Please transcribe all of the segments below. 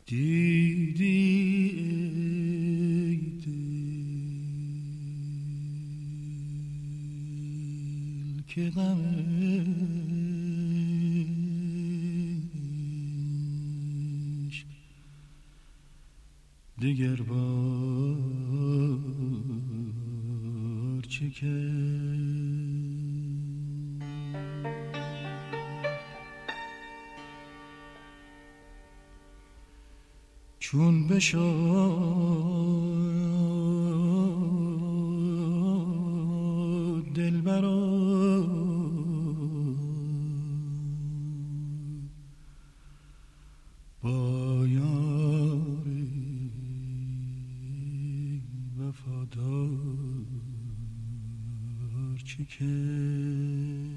دیدی ای دل که غم عشق دگر بار چکد چون بشد دلبرا با یار وفادار چه کرد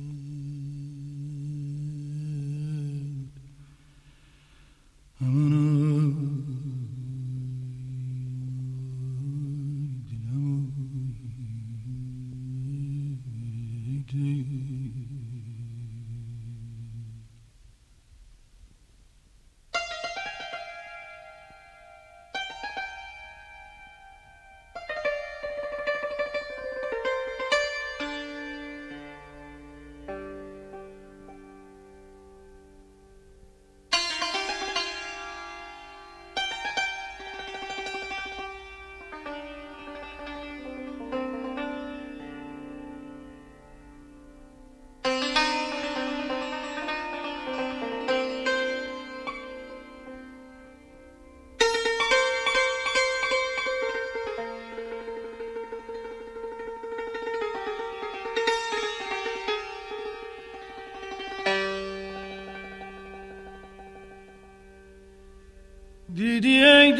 دیدی ای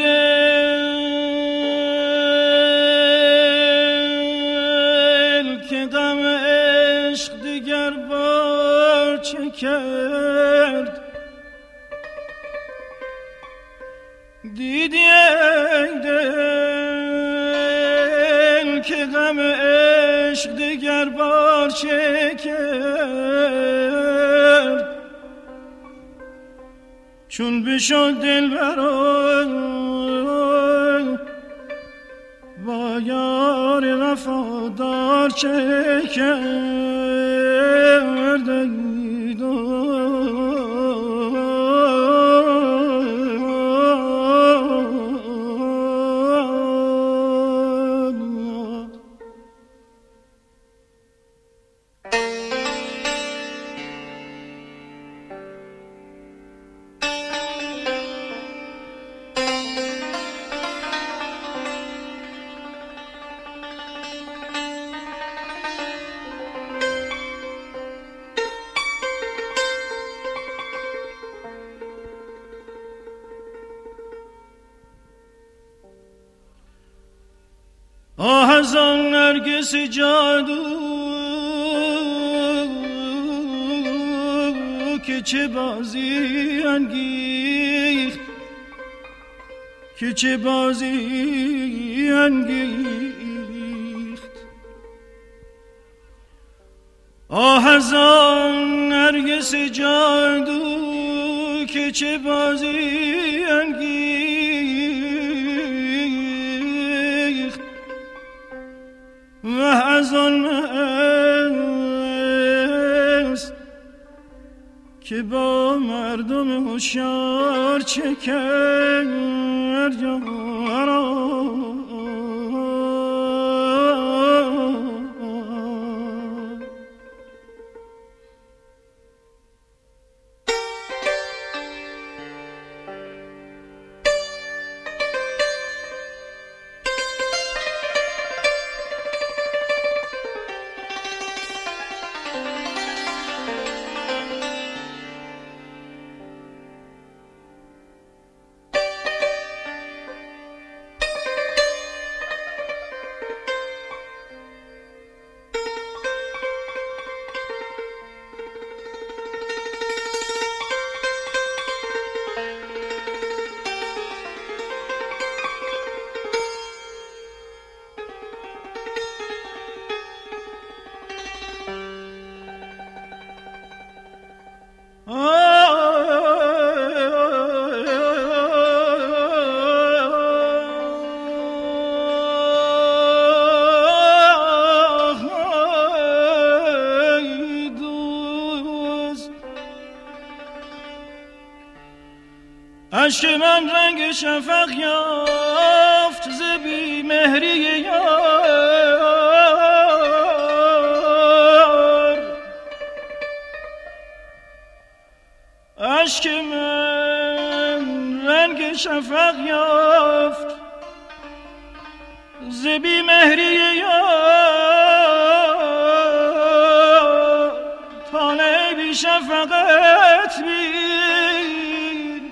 دل که غم عشق دیگر بار چه کرد دیدی ای دل که غم عشق دیگر بار چه کرد چون بشد دلبرا با یار وفادار چه کرد آه از آن نرگس جادو که چه بازی انگیخت که چه بازی انگیخت آه از آن نرگس جادو که چه بازی انگیخت و از آن مست که با مردم هوشیار چه کرد یارا عشق من رنگ شفق یافت ز بی مهری یار. عشق من رنگ شفق یافت ز بی مهری یار. طالع بی شفقت بین،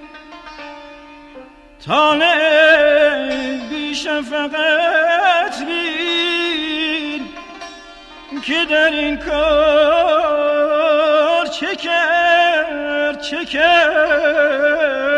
طالع بی شفقت بین که در این کار چه کرد چه کرد.